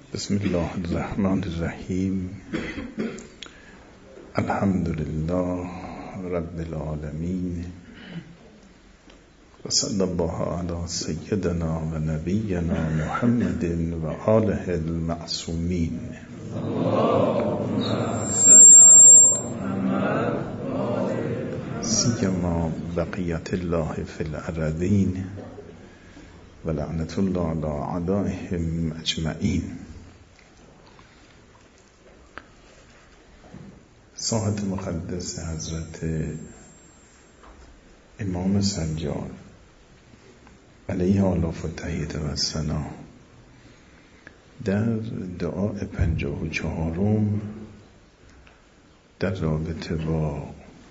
بسم الله الرحمن الرحیم. الحمد لله رب العالمین و صلی الله علی سیدنا و نبینا محمد و آله المعصومین. سیما بقیت الله فی الارضین و لعنت الله علی اعدائهم اجمعین. ساحت مقدس حضرت امام سجاد علیه آلاف و تحیت و ثنا در دعای 54 در رابطه با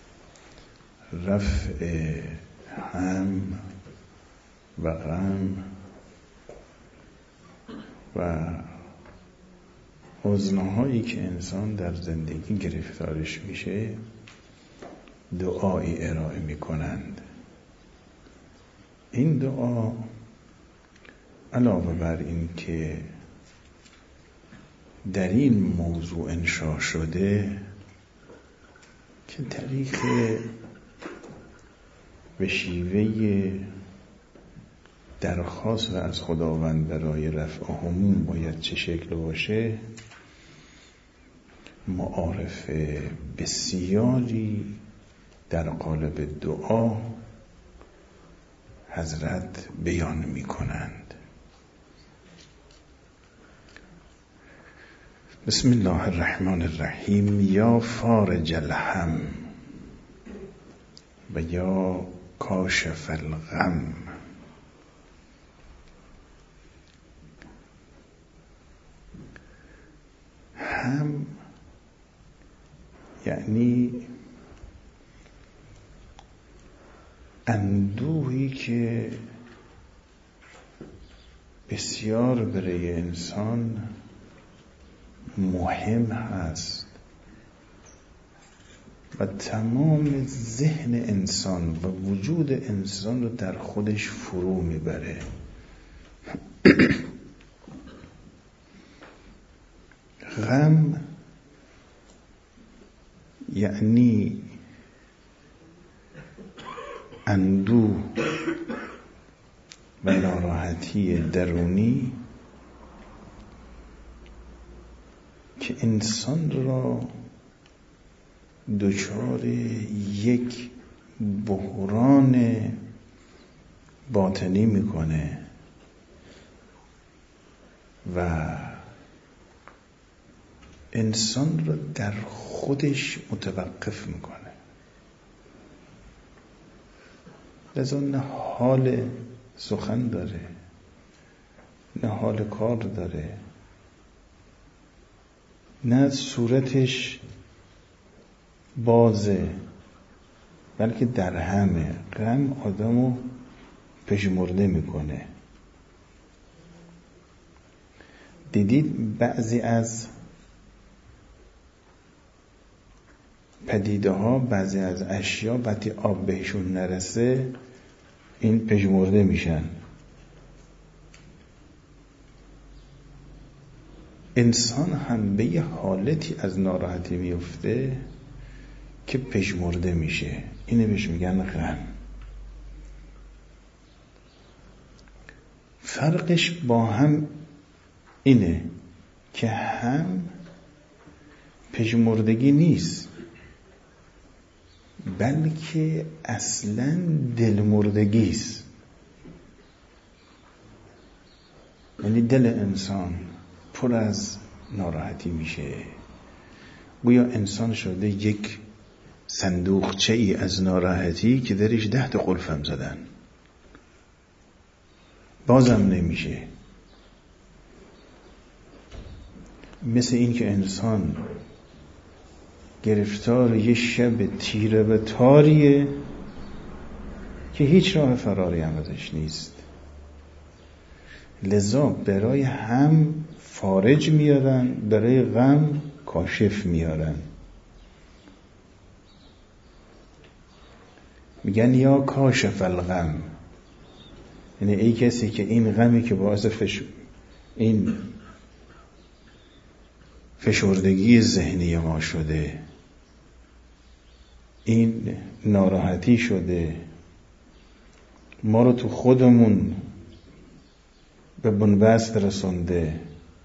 رفع هم و غم و حزنهایی که انسان در زندگی گرفتارش میشه دعایی ارائه میکنند. این دعا علاوه بر این که در این موضوع انشاء شده که طریق به شیوه درخواست و از خداوند برای رفع هموم باید چه شکل باشه، معارف بسیاری در قالب دعا حضرت بیان می کنند. بسم الله الرحمن الرحیم. یا فارج الهم و یا کاشف الغم. هم یعنی اندوهی که بسیار برای انسان مهم هست و تمام ذهن انسان و وجود انسان رو در خودش فرو میبره. غم یعنی اندوه و ناراحتی درونی که انسان را دچار یک بحران باطنی میکنه و انسان را در خودش متوقف میکنه. لذا نه حال سخن داره، نه حال کار داره، نه صورتش بازه، بلکه در همه. غم آدمو پژمرده میکنه. دیدید بعضی از پدیده ها، بعضی از اشیا وقتی آب بهشون نرسه این پژمرده میشن. انسان هم به یه حالتی از ناراحتی میفته که پژمرده میشه. اینه بهش میگن غم. فرقش با هم اینه که هم پژمردگی نیست، بلکه اصلا دلمردگی است. یعنی دل انسان پر از ناراحتی میشه، گویا انسان شده یک صندوقچه ای از ناراحتی که درش 10 تا قلفم زدن، بازم نمیشه. مثل این که انسان گرفتار یه شب تیره و تاریه که هیچ راه فراری هم ازش نیست. لذا برای هم فارج میارن، برای غم کاشف میارن. میگن یا کاشف الغم، یعنی ای کسی که این غمی که باعث این فشردگی ذهنی ما شده، این ناراحتی شده، ما رو تو خودمون به بنبست رسونده.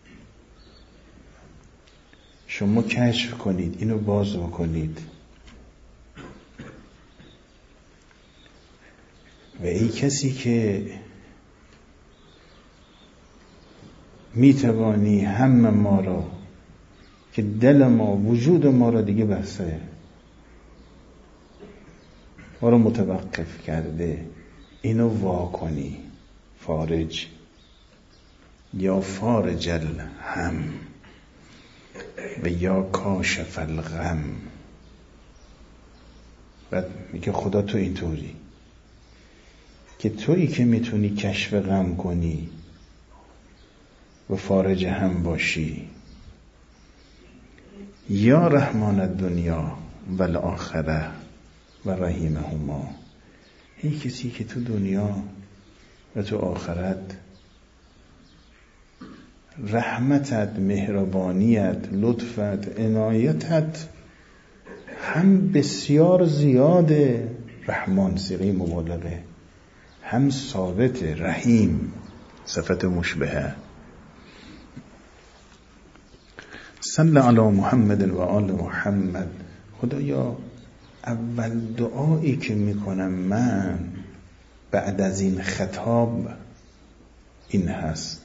شما کشف کنید، اینو باز بکنید و ای کسی که میتوانی همه ما را که دل ما وجود ما را دیگه بسته، ما را متوقف کرده، اینو واکنی. فارج یا فارج الهم و یا کاشف الغم. بعد میگه خدا تو اینطوری که تویی که میتونی کشف غم کنی و فارج هم باشی. یا رحمان الدنیا و الاخره و رحیمهما. این کسی که تو دنیا و تو آخرت رحمتت، مهربانیت، لطفت، عنایتت هم بسیار زیاده، رحمان صیغه مبالغه، هم ثابت، رحیم صفت مشبهه. صلی علی محمد و آل محمد. خدایا اول دعایی که میکنم من بعد از این خطاب این هست: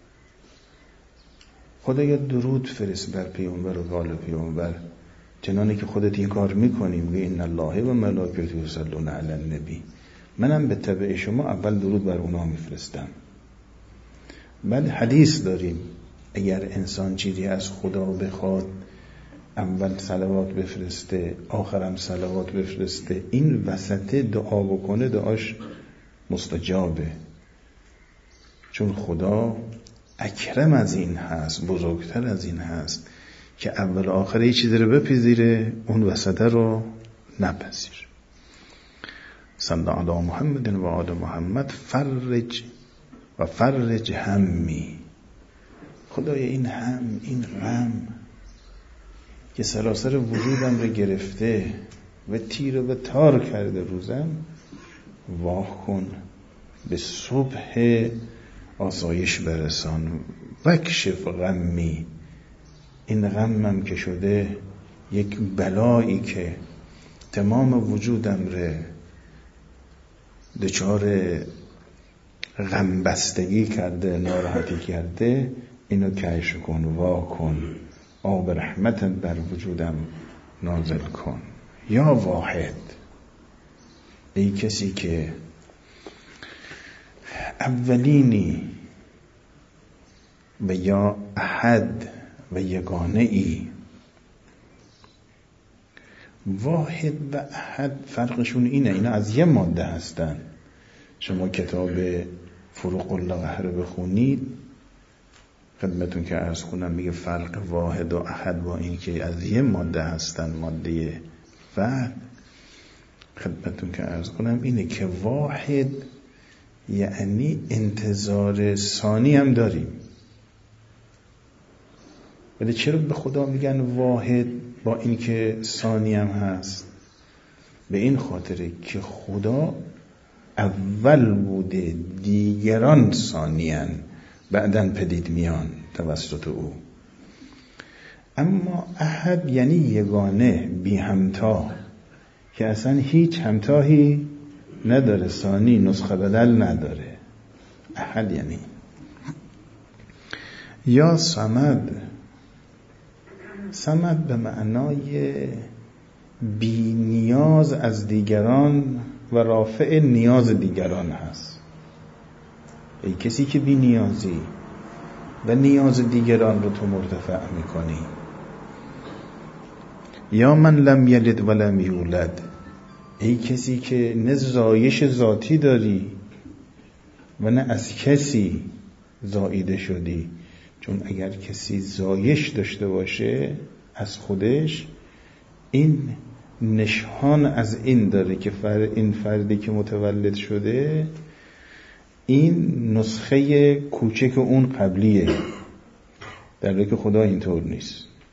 خدایا درود فرست بر پیامبر و آل پیامبر، چنانه که خودت این کار میکنی، میگه ان الله و ملائکته یصلون علی النبی. منم به تبع شما اول درود بر اونا میفرستم. بعد حدیث داریم اگر انسان چیزی از خدا بخواد اول صلوات بفرسته، آخرم صلوات بفرسته، این وسط دعا بکنه دعاش مستجابه، چون خدا اکرم از این هست، بزرگتر از این هست که اول و آخر یه چیزی رو بپذیره، اون وسط رو نپذیر. صلی علی محمد و آل محمد فرج و فرج همی. خدای این هم، این غم که سراسر وجودم رو گرفته و تیر و تار کرده روزم، واه کن، به صبح آسایش برسان. وکشف غمی. این غمم که شده یک بلایی که تمام وجودم رو دچار غم بستگی کرده، ناراحتی کرده، اینو کشف کن، وا کن، آب رحمتت بر وجودم نازل کن. یا واحد، ای کسی که اولینی و یا احد و یگانه ای. واحد و احد فرقشون اینه، اینا از یه ماده هستن. شما کتاب فروق الله رو بخونید، خدمتون که عرض کنم میگه فرق واحد و احد با این که از یه ماده هستن، ماده وحد. خدمتون که عرض کنم اینه که واحد یعنی انتظار ثانی هم داریم. ولی چرا به خدا میگن واحد با این که ثانی هم هست؟ به این خاطره که خدا اول بوده، دیگران ثانیان، بعدن پدید میان توسط او. اما احد یعنی یگانه، بی همتا، که اصلا هیچ همتاهی نداره، ثانی، نسخه بدل نداره. احد یعنی. یا صمد. صمد به معنای بی نیاز از دیگران و رافع نیاز دیگران هست. ای کسی که بی نیازی و نیاز دیگران رو تو مرتفع میکنی. یا من لم یلد و لم یولد. ای کسی که نه زایش ذاتی داری و نه از کسی زاییده شدی. چون اگر کسی زایش داشته باشه از خودش، این نشان از این داره که این فردی که متولد شده این نسخه کوچک اون قبلیه، در حالی که خدا اینطور نیست.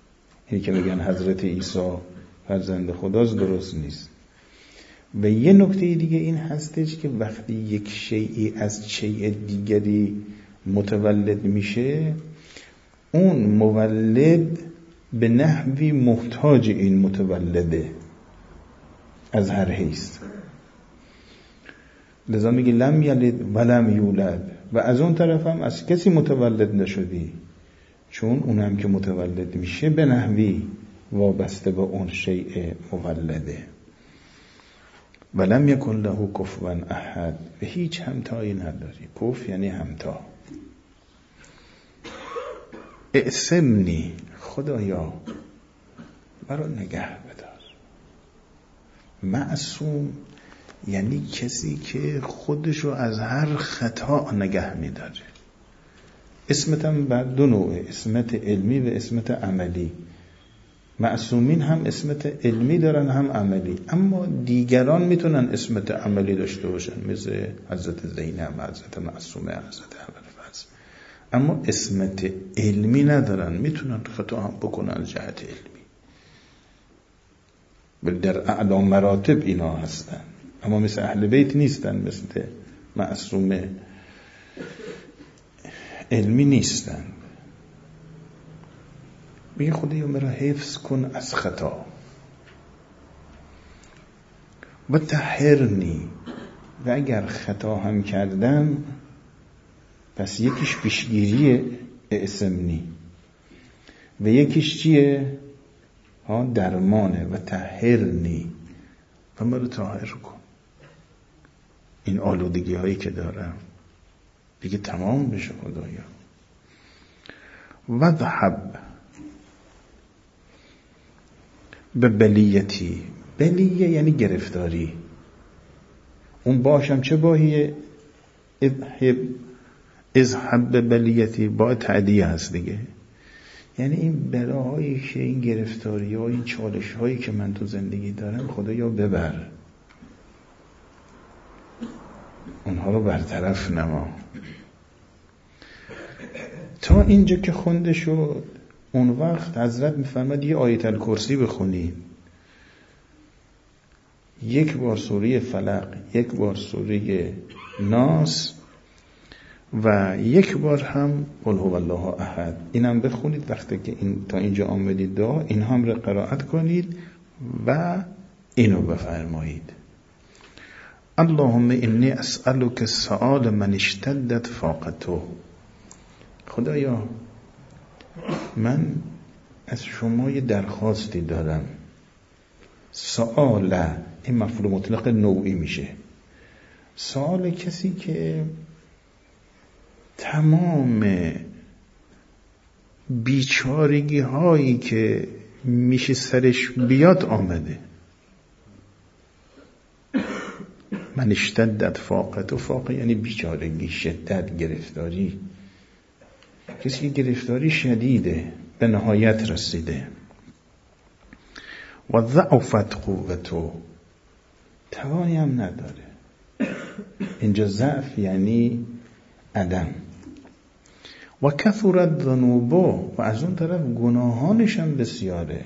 اینی که میگن حضرت عیسی فرزند خداست درست نیست. و یه نکته دیگه این هستش که وقتی یک شیئی از شیء دیگری متولد میشه، اون مولد به نحوی محتاج این متولده از هر حیث. لذا میگه لم یلد ولم یولد، و از اون طرف هم از کسی متولد نشدی، چون اونم که متولد میشه به نحوی وابسته به اون شیء مولده. ولم یکن له کفوا احد، و هیچ همتایی نداری. کف یعنی همتا. اعصمنی، خدایا مرا نگه بدار. معصوم یعنی کسی که خودشو از هر خطا نگه میداره. اسمت هم بر دو نوعه، اسمت علمی و اسمت عملی. معصومین هم اسمت علمی دارن هم عملی، اما دیگران میتونن اسمت عملی داشته باشن، مثل حضرت زینب، حضرت معصومه، حضرت ابوالفضل، اما اسمت علمی ندارن، میتونن خطا هم بکنن از جهت علمی، ولی در اعلی مراتب اینا هستن، اما مثل اهل بیت نیستن، مثل معصومه علمی نیستن. میگه خدایا مرا حفظ کن از خطا. و طهرنی، و اگر خطا هم کردم پس یکیش پیشگیری اعصمنی و یکیش چیه؟ درمانه. و طهرنی، و مرا طاهر کن. این آلودگی هایی که دارم دیگه تمام بشه خدایا. و ذهب به بلیتی، بلیه یعنی گرفتاری. اون باشم چه باهیه؟ اذهب به بلیتی، با تعدیه هست دیگه، یعنی این بلاهایی که این گرفتاری ها، این چالش هایی که من تو زندگی دارم خدایا ببر، اونها رو برطرف نما. تا اینجا که خونده شد، اون وقت حضرت میفرماد یه آیت الکرسی بخونید، یک بار سوره فلق، یک بار سوره ناس و یک بار هم قل هو الله احد. اینم بخونید وقتی که تا اینجا آمدید دعا، این هم رو قرائت کنید و اینو بفرمایید. اللهم انی اسألک سؤال من اشتدت فاقته. خدایا من از شما یه درخواستی دارم. سؤال، این مفعول مطلق نوعی میشه. سؤال کسی که تمام بیچارگی هایی که میشه سرش بیاد آمده. من اشتدت فاقت، و فاقه یعنی بیچارگی، شدت، گرفتاری. کسی که گرفتاری شدیده، به نهایت رسیده. و ضعفت قوتو، توانی هم نداره. اینجا ضعف یعنی عدم. و کثرت ذنوبو، و از اون طرف گناهانش هم بسیاره.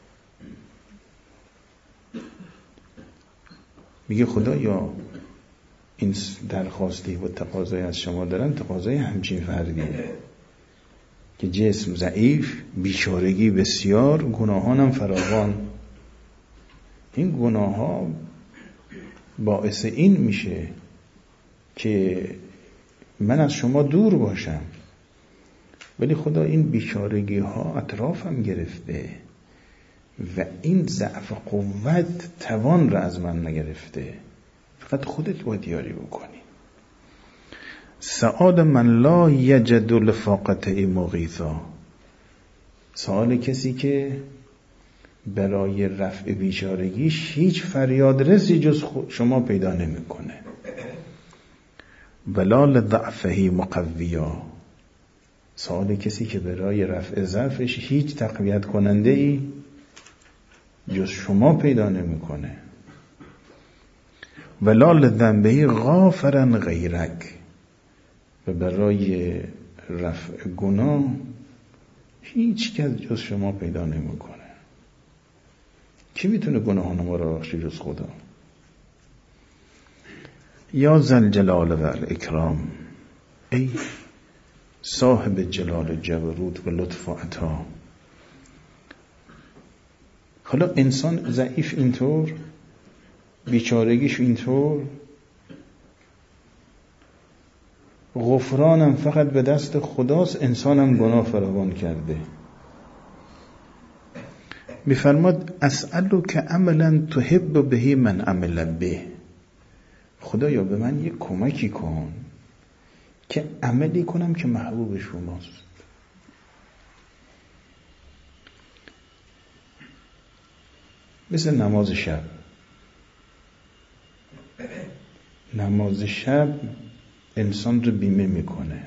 میگه خدایا این درخواستی و تقاضای از شما دارم، تقاضای همچین فردیه که جسم ضعیف، بیچارگی بسیار، گناهانم فراوان. این گناه ها باعث این میشه که من از شما دور باشم، ولی خدا این بیچارگی ها اطرافم گرفته و این ضعف قوت توان را از من نگرفته، فقط خودت باید یاری بکنی. سؤال من لا یجد لفاقته مغیثا، سؤال کسی که برای رفع بیچارگیش هیچ فریاد رسی جز شما پیدا نمیکنه. ولا لضعفه مقویا، سؤال کسی که برای رفع ضعفش هیچ تقویت کننده ای جز شما پیدا نمیکنه. ولا لذنبه غافرا غیرک، و برای رفع گناه هیچ کس جز شما پیدا نمیکنه. کی میتونه گناهان ما را بخشه جز خدا؟ یا ذل جلال و الاکرام، ای صاحب جلال جبروت و لطف و عطا. حالا انسان ضعیف اینطور، بیچارگیش اینطور، غفرانم فقط به دست خداست، انسانم گناه فراوان کرده. میفرماد اسألو که عملا تحب بهی من عمل به، خدایا به من یک کمکی کن که عملی کنم که محبوب شماست. مثل نماز شب. نماز شب انسان رو بیمه میکنه.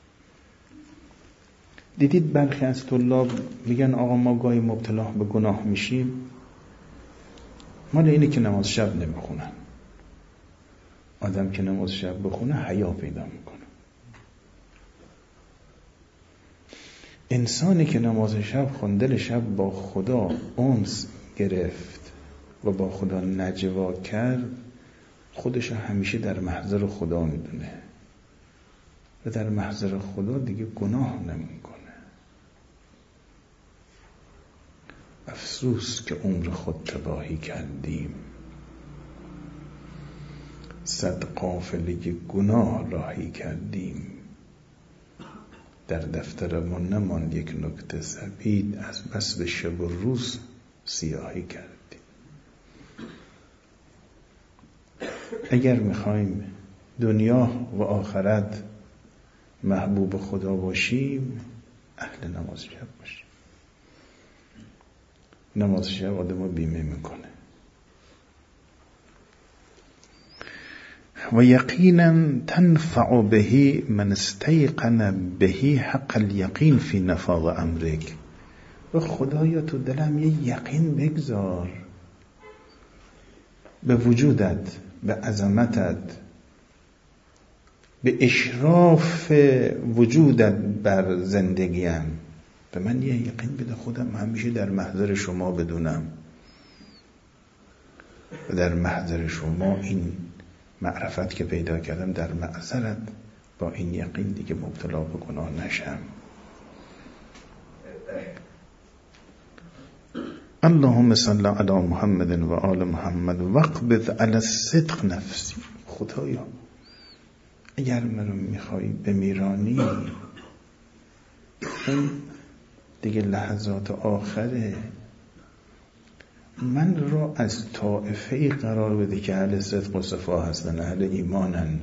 دیدید برخی از طلاب میگن آقا ما گاهی مبتلا به گناه میشیم، مال اینه که نماز شب نمیخونن. آدم که نماز شب بخونه حیا پیدا میکنه. انسانی که نماز شب خوندل شب با خدا انس گرفت و با خدا نجوا کرد، خودش همیشه در محضر خدا میدونه و در محضر خدا دیگه گناه نمیکنه. افسوس که عمر خود تباهی کردیم، صد قافله گناه راهی کردیم، در دفترمون نماند یک نکته سپید، از بس به شب و روز سیاهی کردیم. اگر میخوایم دنیا و آخرت محبوب خدا باشیم، اهل نماز شب باشیم. نماز شب آدمو بیمه میکنه. و یقینا تنفع بهی من استیقن بهی حق الیقین فی نفاذ امرک. و خدایا تو دلم یه یقین بگذار به وجودت، به عظمتت، به اشراف وجودت بر زندگیم. به من یه یقین بده خودم همیشه در محضر شما بدونم و در محضر شما این معرفت که پیدا کردم در معذرت با این یقین دیگه مبتلا به گناه نشم. اللهم صل علی محمد و آل محمد واقبض علی الصدق نفسی. خدایا اگر منو میخوای بمیرانی، اون دیگه لحظات آخره، من را از طائفه قرار بده که اهل صدق و صفا هستن، اهل ایمانن،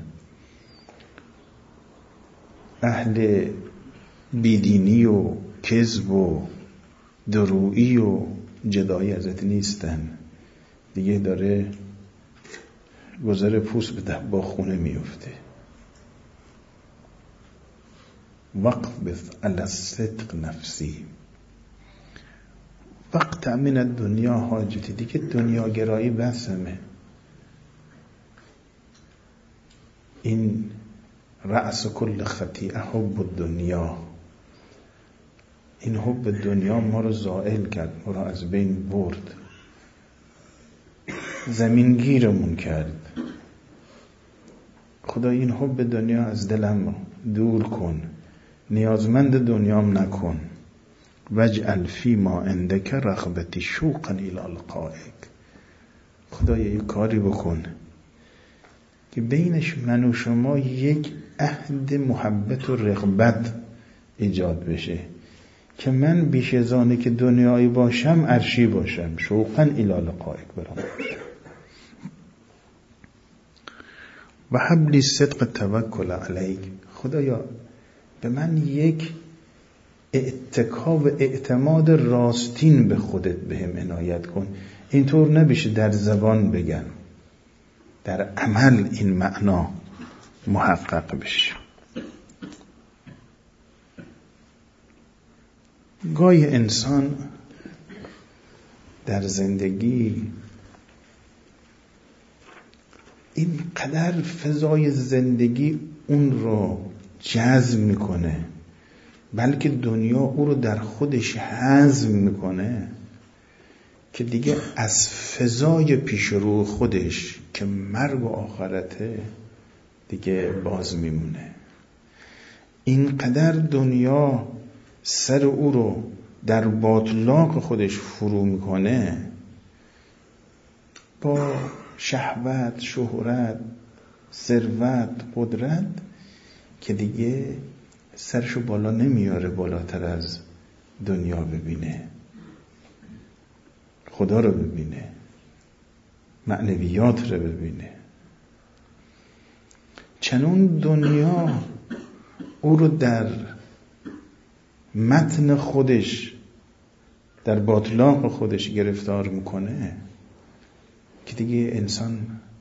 اهل بیدینی و کذب و درویی و جدایی ازت نیستن. دیگه داره گذر پوست به با خونه میفته. وقبض علی الصدق نفسی وقت من الدنیا حاجتی. دیگه دنیا گرایی بسمه. این رأس کل خطیئه حب الدنیا. این حب دنیا ما رو زائل کرد، ما رو از بین برد، زمینگیرمون کرد. خدا این حب دنیا از دلم دور کن، نیازمند دنیام نکن. واجعل فی ما عندک رغبتی شوقا الی لقائک. خدایا یه کاری بکن که بینش من و شما یک عهد محبت و رغبت ایجاد بشه که من بیش از آنه که دنیایی باشم عرشی باشم. شوقا الی لقائک برام باشم. و حبلی صدق توکل علیک. خدایا به من یک اتکا و اعتماد راستین به خودت بهم عنایت کن. اینطور نبیشه در زبان بگم، در عمل این معنا محقق بشه. گاهی انسان در زندگی این قدر فضای زندگی اون رو جذب میکنه بلکه دنیا او رو در خودش هضم میکنه که دیگه از فضای پیش رو خودش که مرگ و آخرته دیگه باز میمونه. اینقدر دنیا سر او رو در باطلاق خودش فرو میکنه با شهوت، شهرت، ثروت، قدرت، که دیگه سرشو بالا نمیاره بالاتر از دنیا ببینه، خدا رو ببینه، معنویات رو ببینه. چنون دنیا او رو در متن خودش، در باطلاق خودش گرفتار میکنه که دیگه انسان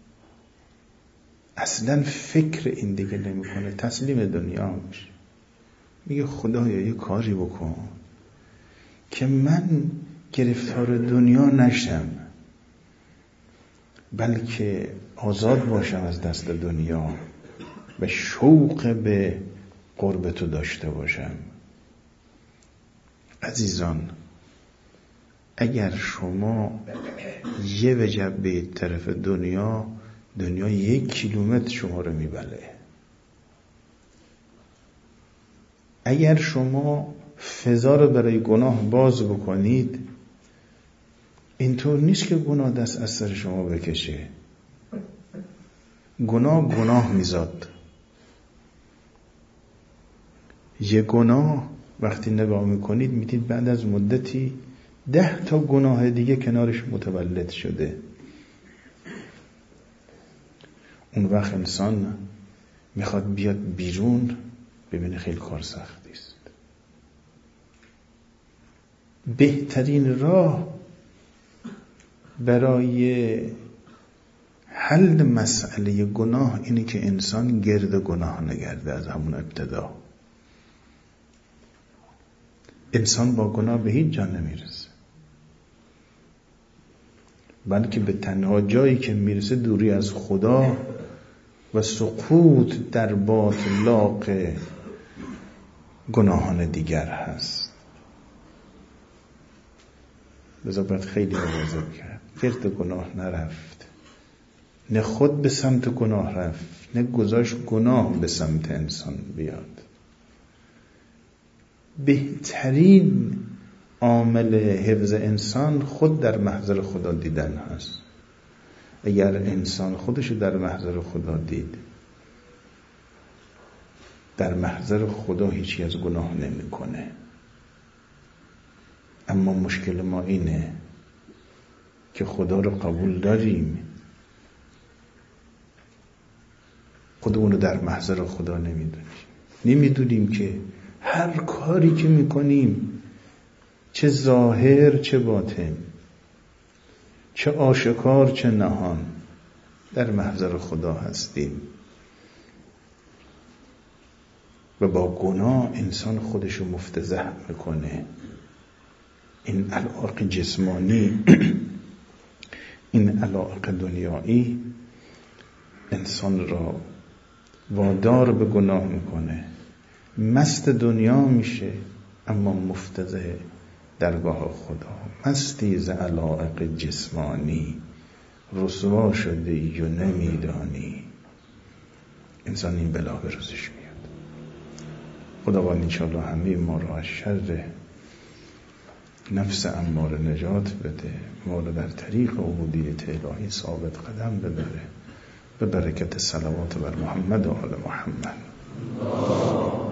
اصلا فکر این دیگه نمیکنه، تسلیم دنیا میشه. میگه خدایا یه کاری بکن که من گرفتار دنیا نشم، بلکه آزاد باشم از دست دنیا و شوق به قرب تو داشته باشم. عزیزان، اگر شما یه وجب به طرف دنیا 1 کیلومتر شما رو میبله. اگر شما فضا رو برای گناه باز بکنید، اینطور نیست که گناه دست از سر شما بکشه. گناه میزاد. یه گناه وقتی نگاه میکنید میدید بعد از مدتی 10 تا گناه دیگه کنارش متولد شده. اون وقت انسان میخواد بیاد بیرون، ببینه خیلی کار سختی است. بهترین راه برای حل مسئله گناه اینه که انسان گرد گناه نگرده. از همون ابتدا انسان با گناه به هیچ جا نمیرسه، بلکه به تنها جایی که میرسه دوری از خدا و سقوط در باطلاق گناهان دیگر هست. لذا باید خیلی مواظب کرد. فرد گناه نرفت، نه خود به سمت گناه رفت، نه گذاشت گناه به سمت انسان بیاد. بهترین عامل حفظ انسان خود در محضر خدا دیدن هست. اگر انسان خودشو در محضر خدا دید، در محضر خدا هیچی از گناه نمیکنه. اما مشکل ما اینه که خدا رو قبول داریم، خودمون رو در محضر خدا نمیدونیم که هر کاری که میکنیم، چه ظاهر چه باطن، چه آشکار چه نهان، در محضر خدا هستیم. و با گناه انسان خودشو مفتضح میکنه. این علایق جسمانی، این علایق دنیایی انسان را وادار به گناه میکنه. مست دنیا میشه اما مفتضح درگاه خدا. مستی ز علایق جسمانی، رسوا شده ای و نمیدانی. انسان این بلا به روزش میاد. خداوند انشاءالله همه ما را از شر نفس اماره نجات بده، ما را در طریق عبودیت الهی ثابت قدم ببره، به برکت صلوات بر محمد و آل محمد.